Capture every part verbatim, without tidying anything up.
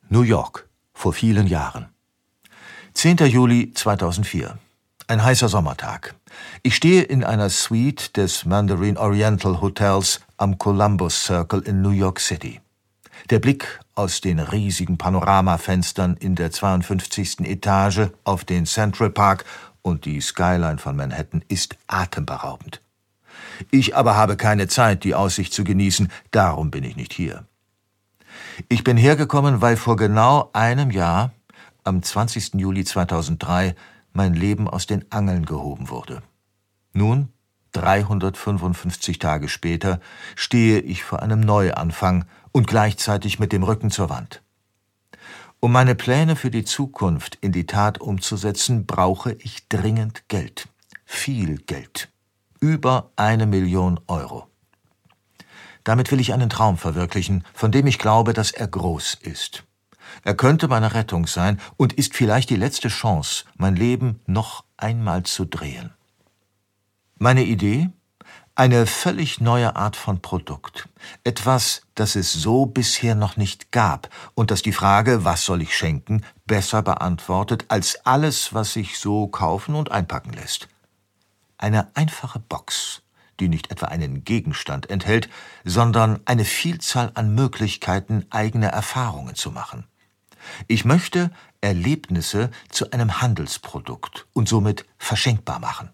New York, vor vielen Jahren. zehnter Juli zweitausendvier. Ein heißer Sommertag. Ich stehe in einer Suite des Mandarin Oriental Hotels am Columbus Circle in New York City. Der Blick aus den riesigen Panoramafenstern in der zweiundfünfzigsten Etage auf den Central Park und die Skyline von Manhattan ist atemberaubend. Ich aber habe keine Zeit, die Aussicht zu genießen, darum bin ich nicht hier. Ich bin hergekommen, weil vor genau einem Jahr, am zwanzigsten Juli zweitausenddrei, mein Leben aus den Angeln gehoben wurde. Nun, dreihundertfünfundfünfzig Tage später, stehe ich vor einem Neuanfang und gleichzeitig mit dem Rücken zur Wand. Um meine Pläne für die Zukunft in die Tat umzusetzen, brauche ich dringend Geld. Viel Geld. Über eine Million Euro. Damit will ich einen Traum verwirklichen, von dem ich glaube, dass er groß ist. Er könnte meine Rettung sein und ist vielleicht die letzte Chance, mein Leben noch einmal zu drehen. Meine Idee? Eine völlig neue Art von Produkt. Etwas, das es so bisher noch nicht gab und das die Frage, was soll ich schenken, besser beantwortet als alles, was sich so kaufen und einpacken lässt. Eine einfache Box, die nicht etwa einen Gegenstand enthält, sondern eine Vielzahl an Möglichkeiten, eigene Erfahrungen zu machen. Ich möchte Erlebnisse zu einem Handelsprodukt und somit verschenkbar machen.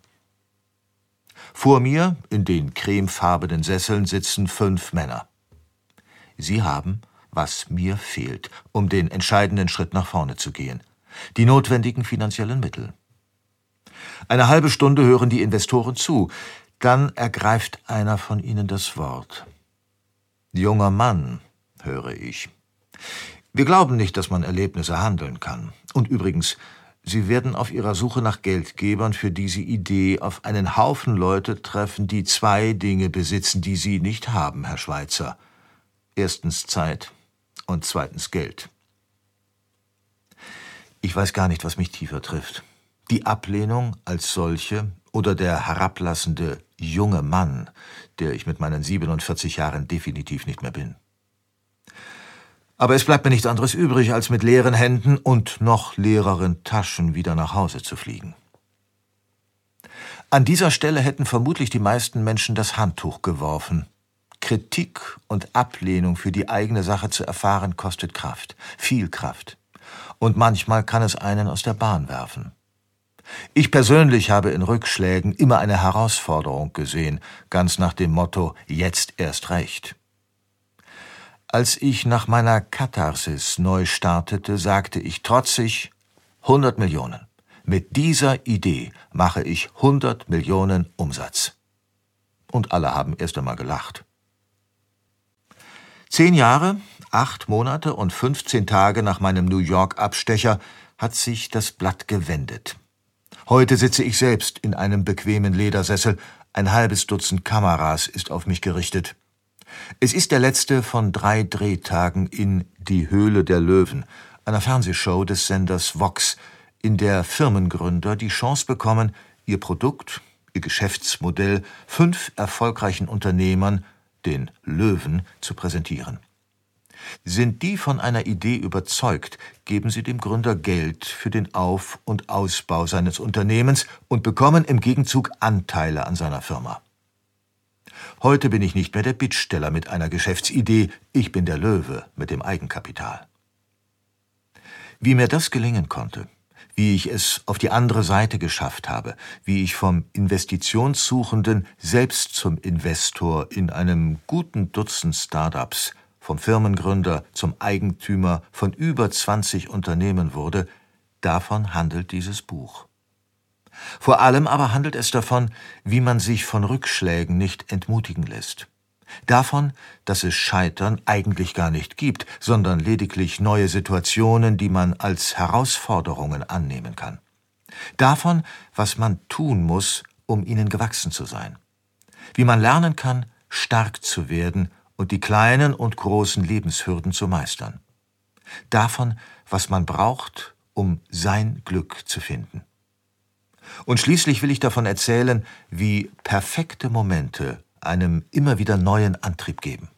Vor mir, in den cremefarbenen Sesseln, sitzen fünf Männer. Sie haben, was mir fehlt, um den entscheidenden Schritt nach vorne zu gehen: die notwendigen finanziellen Mittel. Eine halbe Stunde hören die Investoren zu. Dann ergreift einer von ihnen das Wort. »Junger Mann«, höre ich. »Wir glauben nicht, dass man Erlebnisse handeln kann. Und übrigens, Sie werden auf Ihrer Suche nach Geldgebern für diese Idee auf einen Haufen Leute treffen, die zwei Dinge besitzen, die Sie nicht haben, Herr Schweitzer. Erstens Zeit und zweitens Geld.« Ich weiß gar nicht, was mich tiefer trifft. Die Ablehnung als solche oder der herablassende junge Mann, der ich mit meinen siebenundvierzig Jahren definitiv nicht mehr bin. Aber es bleibt mir nichts anderes übrig, als mit leeren Händen und noch leereren Taschen wieder nach Hause zu fliegen. An dieser Stelle hätten vermutlich die meisten Menschen das Handtuch geworfen. Kritik und Ablehnung für die eigene Sache zu erfahren, kostet Kraft, viel Kraft. Und manchmal kann es einen aus der Bahn werfen. Ich persönlich habe in Rückschlägen immer eine Herausforderung gesehen, ganz nach dem Motto »Jetzt erst recht«. Als ich nach meiner Katharsis neu startete, sagte ich trotzig hundert Millionen. Mit dieser Idee mache ich hundert Millionen Umsatz. Und alle haben erst einmal gelacht. Zehn Jahre, acht Monate und fünfzehn Tage nach meinem New York-Abstecher hat sich das Blatt gewendet. Heute sitze ich selbst in einem bequemen Ledersessel, ein halbes Dutzend Kameras ist auf mich gerichtet. Es ist der letzte von drei Drehtagen in »Die Höhle der Löwen«, einer Fernsehshow des Senders Vox, in der Firmengründer die Chance bekommen, ihr Produkt, ihr Geschäftsmodell fünf erfolgreichen Unternehmern, den Löwen, zu präsentieren. Sind die von einer Idee überzeugt, geben sie dem Gründer Geld für den Auf- und Ausbau seines Unternehmens und bekommen im Gegenzug Anteile an seiner Firma. Heute bin ich nicht mehr der Bittsteller mit einer Geschäftsidee, ich bin der Löwe mit dem Eigenkapital. Wie mir das gelingen konnte, wie ich es auf die andere Seite geschafft habe, wie ich vom Investitionssuchenden selbst zum Investor in einem guten Dutzend Start-ups, vom Firmengründer zum Eigentümer von über zwanzig Unternehmen wurde, davon handelt dieses Buch. Vor allem aber handelt es davon, wie man sich von Rückschlägen nicht entmutigen lässt. Davon, dass es Scheitern eigentlich gar nicht gibt, sondern lediglich neue Situationen, die man als Herausforderungen annehmen kann. Davon, was man tun muss, um ihnen gewachsen zu sein. Wie man lernen kann, stark zu werden und die kleinen und großen Lebenshürden zu meistern. Davon, was man braucht, um sein Glück zu finden. Und schließlich will ich davon erzählen, wie perfekte Momente einem immer wieder neuen Antrieb geben.